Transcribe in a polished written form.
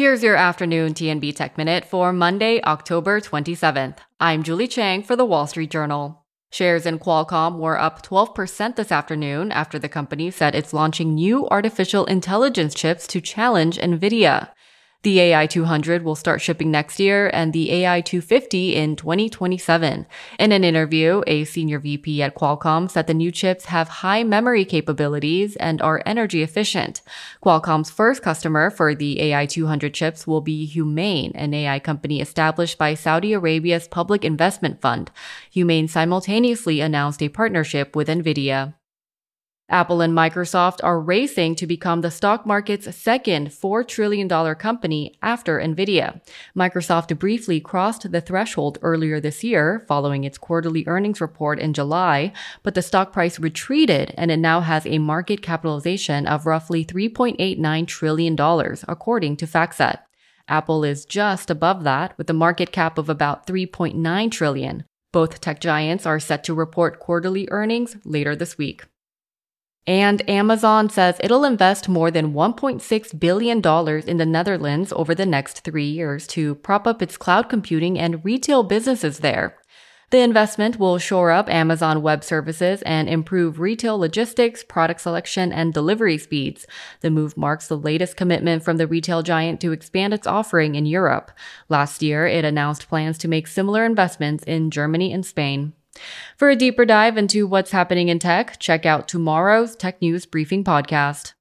Here's your afternoon TNB Tech Minute for Monday, October 27th. I'm Julie Chang for the Wall Street Journal. Shares in Qualcomm were up 12% this afternoon after the company said it's launching new artificial intelligence chips to challenge NVIDIA. The AI 200 will start shipping next year and the AI 250 in 2027. In an interview, a senior VP at Qualcomm said the new chips have high memory capabilities and are energy efficient. Qualcomm's first customer for the AI 200 chips will be Humane, an AI company established by Saudi Arabia's Public Investment Fund. Humane simultaneously announced a partnership with NVIDIA. Apple and Microsoft are racing to become the stock market's second $4 trillion company after NVIDIA. Microsoft briefly crossed the threshold earlier this year following its quarterly earnings report in July, but the stock price retreated and it now has a market capitalization of roughly $3.89 trillion, according to FactSet. Apple is just above that with a market cap of about $3.9 trillion. Both tech giants are set to report quarterly earnings later this week. And Amazon says it'll invest more than $1.6 billion in the Netherlands over the next 3 years to prop up its cloud computing and retail businesses there. The investment will shore up Amazon Web Services and improve retail logistics, product selection, and delivery speeds. The move marks the latest commitment from the retail giant to expand its offering in Europe. Last year, it announced plans to make similar investments in Germany and Spain. For a deeper dive into what's happening in tech, check out tomorrow's Tech News Briefing podcast.